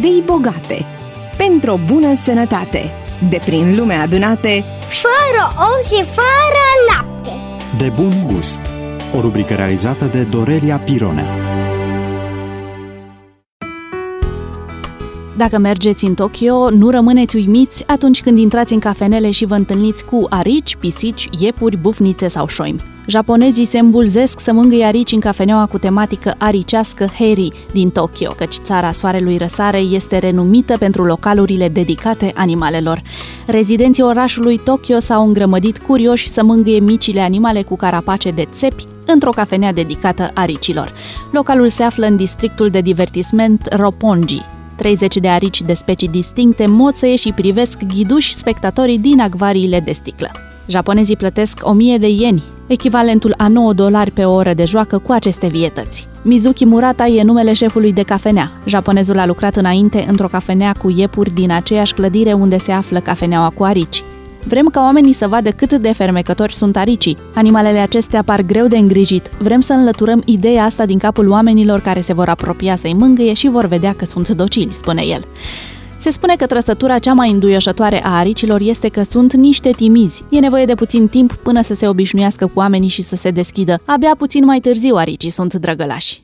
idei bogate, pentru o bună sănătate, de prin lume adunate, fără ou și fără lapte. De bun gust. O rubrică realizată de Dorelia Pironea. Dacă mergeți în Tokyo, nu rămâneți uimiți atunci când intrați în cafenele și vă întâlniți cu arici, pisici, iepuri, bufnițe sau șoimi. Japonezii se îmbulzesc să mângâie arici în cafeneaua cu tematică aricească Heri din Tokyo, căci țara soarelui răsare este renumită pentru localurile dedicate animalelor. Rezidenții orașului Tokyo s-au îngrămădit curioși să mângâie micile animale cu carapace de țepi într-o cafenea dedicată aricilor. Localul se află în districtul de divertisment Roppongi. 30 de arici de specii distincte moțăie și privesc ghiduși spectatorii din acvariile de sticlă. Japonezii plătesc 1000 de ieni, echivalentul a $9 pe o oră de joacă cu aceste vietăți. Mizuki Murata e numele șefului de cafenea. Japonezul a lucrat înainte într-o cafenea cu iepuri din aceeași clădire unde se află cafeneaua cu arici. Vrem ca oamenii să vadă cât de fermecători sunt aricii. Animalele acestea par greu de îngrijit. Vrem să înlăturăm ideea asta din capul oamenilor care se vor apropia să-i mângâie și vor vedea că sunt docili, spune el. Se spune că trăsătura cea mai înduioșătoare a aricilor este că sunt niște timizi. E nevoie de puțin timp până să se obișnuiască cu oamenii și să se deschidă. Abia puțin mai târziu aricii sunt drăgălași.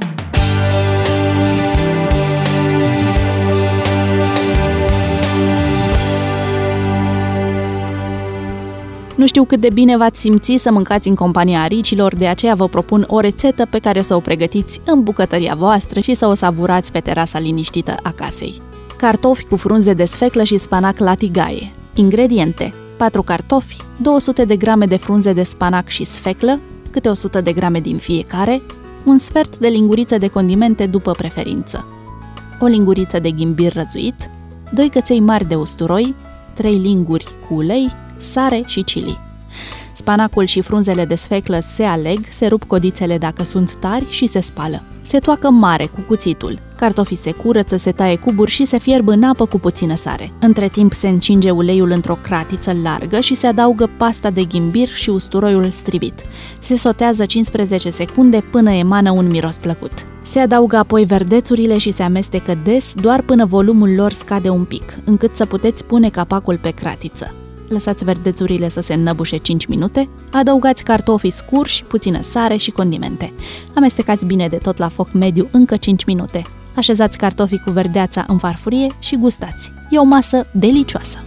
Nu știu cât de bine v-ați simți să mâncați în compania aricilor, de aceea vă propun o rețetă pe care să o pregătiți în bucătăria voastră și să o savurați pe terasa liniștită a casei. Cartofi cu frunze de sfeclă și spanac la tigaie. Ingrediente: 4 cartofi, 200 de grame de frunze de spanac și sfeclă, câte 100 de grame din fiecare, un sfert de linguriță de condimente după preferință, o linguriță de ghimbir răzuit, 2 căței mari de usturoi, 3 linguri cu ulei, sare și chili. Spanacul și frunzele de sfeclă se aleg, se rup codițele dacă sunt tari și se spală. Se toacă mare cu cuțitul. Cartofii se curăță, se taie cuburi și se fierb în apă cu puțină sare. Între timp se încinge uleiul într-o cratiță largă și se adaugă pasta de ghimbir și usturoiul strivit. Se sotează 15 secunde până emană un miros plăcut. Se adaugă apoi verdețurile și se amestecă des, doar până volumul lor scade un pic, încât să puteți pune capacul pe cratiță. Lăsați verdețurile să se înnăbușe 5 minute, adăugați cartofii scurși, puțină sare și condimente. Amestecați bine de tot la foc mediu încă 5 minute. Așezați cartofii cu verdeața în farfurie și gustați. E o masă delicioasă!